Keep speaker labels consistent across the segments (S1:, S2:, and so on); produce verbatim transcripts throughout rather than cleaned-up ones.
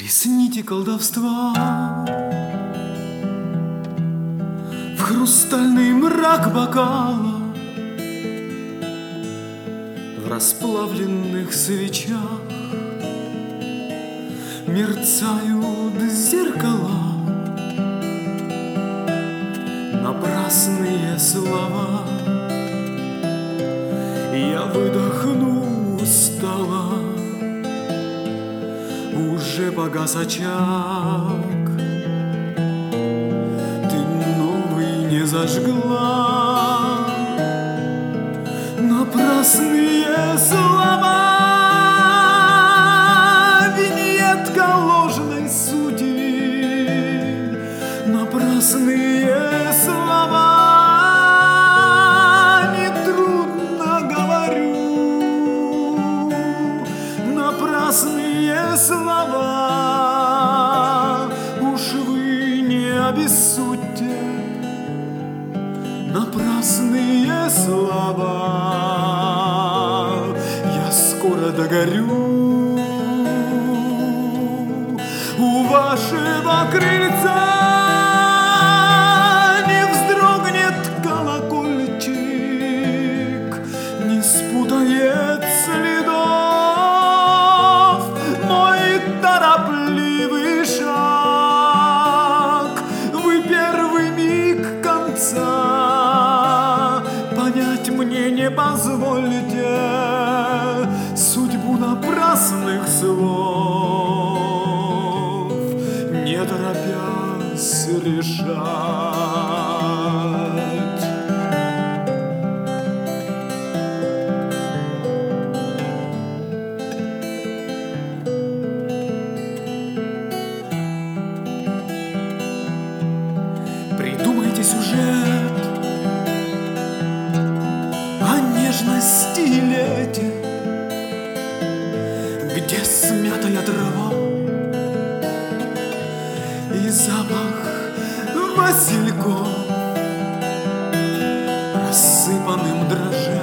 S1: Плесните колдовства в хрустальный мрак бокала, в расплавленных свечах мерцают зеркала. Напрасные слова, я выдохну устало. Уже погас очаг, ты новый не зажгла. Напрасные слова, виньетка ложной сути. Напрасные слова, нетрудно говорю. Напрасные слова, уж вы не обессудьте. Напрасные слова, я скоро догорю у вашего крыльца. Не вздрогнет колокольчик, не спутает следов мой торопливый шаг. Вы первый миг конца понять мне не позволите. Судьбу напрасных слов не торопясь решать. Придумайте сюжет о нежности и лете, где смятая трава и запах васильков рассыпанным дрожжа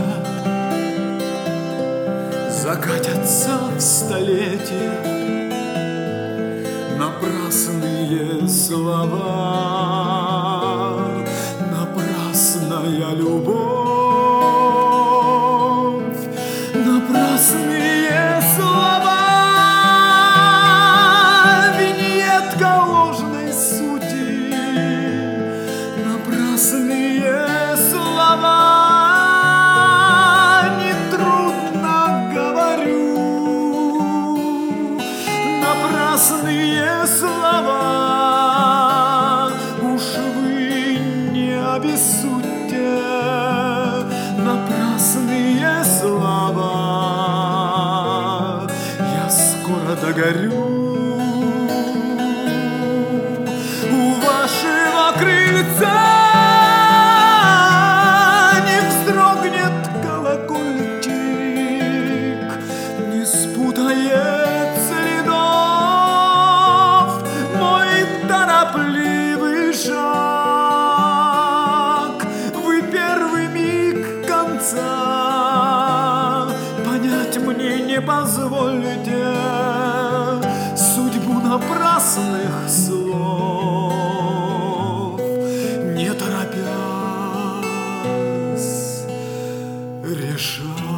S1: закатятся в столетие напрасные слова, напрасная любовь, напрасные слова, виньетка ложной сути. Напрасные слова, нетрудно говорю. Напрасные слова, уж вы не обессудьте. Напрасные слова, я скоро догорю у вашего крыльца. Не вздрогнет колокольчик, не спутает следов мой торопливый шаг. Вы первый миг конца понять мне не позволите. Судьбу напрасных слов не торопясь решать.